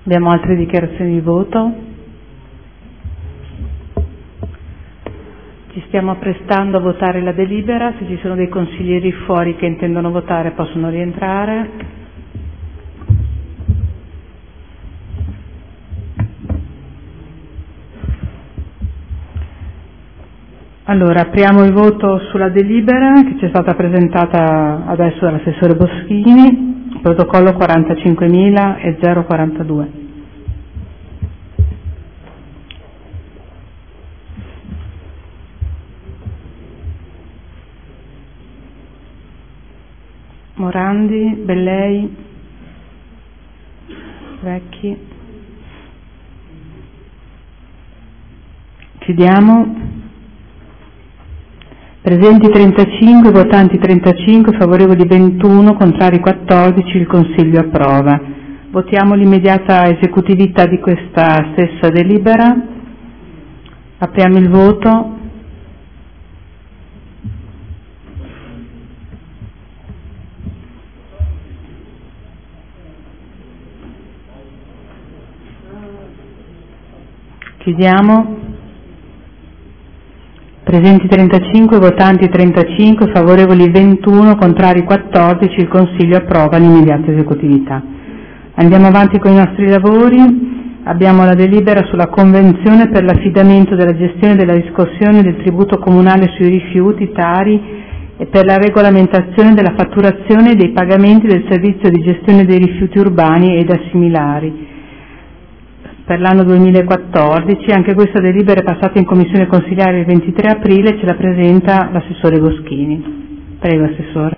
Abbiamo altre dichiarazioni di voto? Ci stiamo apprestando a votare la delibera. Se ci sono dei consiglieri fuori che intendono votare possono rientrare. Allora, apriamo il voto sulla delibera che ci è stata presentata adesso dall'assessore Boschini, protocollo 45.042. Morandi, Bellei, Vecchi. Chiudiamo. Presenti 35, votanti 35, favorevoli 21, contrari 14, il Consiglio approva. Votiamo l'immediata esecutività di questa stessa delibera. Apriamo il voto. Chiudiamo. Presenti 35, votanti 35, favorevoli 21, contrari 14, il Consiglio approva l'immediata esecutività. Andiamo avanti con i nostri lavori. Abbiamo la delibera sulla convenzione per l'affidamento della gestione della riscossione del tributo comunale sui rifiuti (TARI) e per la regolamentazione della fatturazione e dei pagamenti del servizio di gestione dei rifiuti urbani ed assimilari. Per l'anno 2014, anche questa delibera è passata in commissione consiliare il 23 aprile, ce la presenta l'assessore Boschini. Prego, assessore.